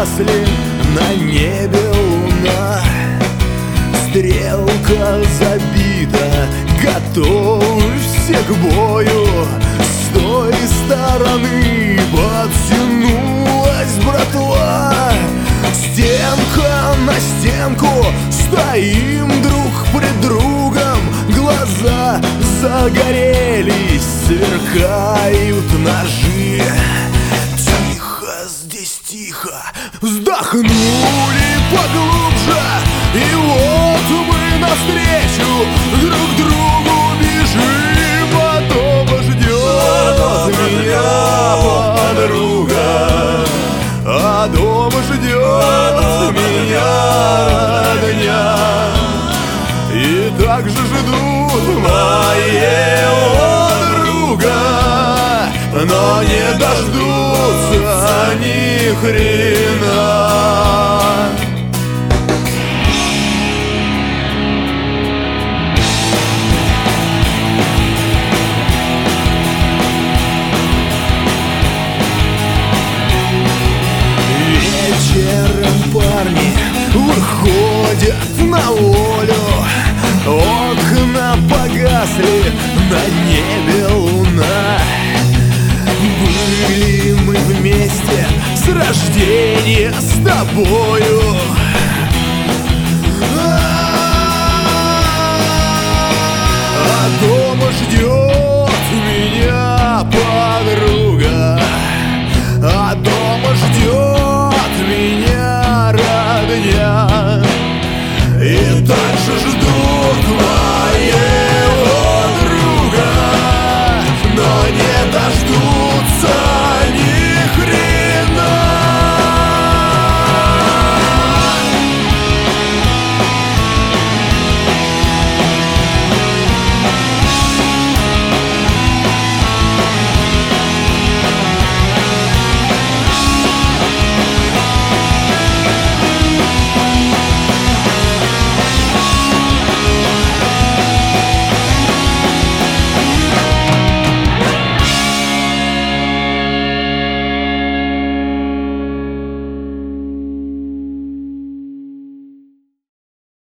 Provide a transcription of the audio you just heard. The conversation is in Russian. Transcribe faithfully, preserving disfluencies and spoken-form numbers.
погасли, на небе луна. Стрелка забита, готовься к бою. С той стороны подтянулась братва. Стенка на стенку, стоим друг пред другом. Глаза загорелись, сверкают ножи. Тихо, здесь тихо, вздохнули поглубже. И вот мы навстречу друг другу бежим. А дома ждет меня подруга, а дома ждет меня родня. И так же ждут моего друга, но не дождутся ни хрена. Вечером парни выходят на волю. Окна погасли, на небе луна. Были мы вместе с рождения с тобою.